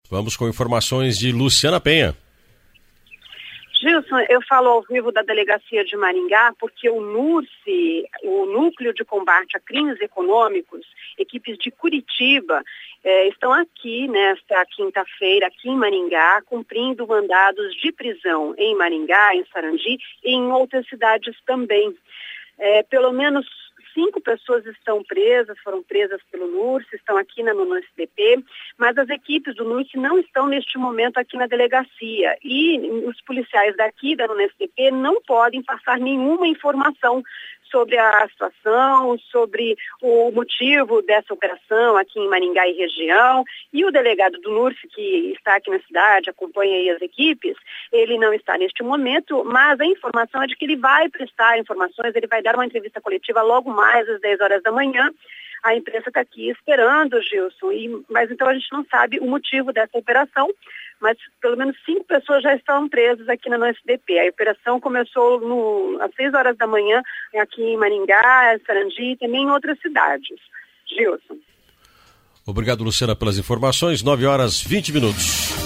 Vamos com informações de Luciana Penha. Gilson, eu falo ao vivo da Delegacia de Maringá porque o NURSE, o Núcleo de Combate a Crimes Econômicos, equipes de Curitiba, estão aqui nesta quinta-feira, aqui em Maringá, cumprindo mandados de prisão em Maringá, em Sarandi e em outras cidades também. Pelo menos 5 pessoas estão presas, foram presas pelo NURSE, estão aqui no NSDP, mas as equipes do NURSE não estão neste momento aqui na delegacia e os policiais daqui da NSDP não podem passar nenhuma informação sobre a situação, sobre o motivo dessa operação aqui em Maringá e região. E o delegado do NURSE, que está aqui na cidade, acompanha aí as equipes, ele não está neste momento, mas a informação é de que ele vai prestar informações, ele vai dar uma entrevista coletiva logo mais às 10 horas da manhã. A imprensa está aqui esperando, Gilson, mas então a gente não sabe o motivo dessa operação, mas pelo menos 5 pessoas já estão presas aqui na NSDP. A operação começou às 6 horas da manhã aqui em Maringá, Sarandi e também em outras cidades. Gilson. Obrigado, Luciana, pelas informações. 9h20.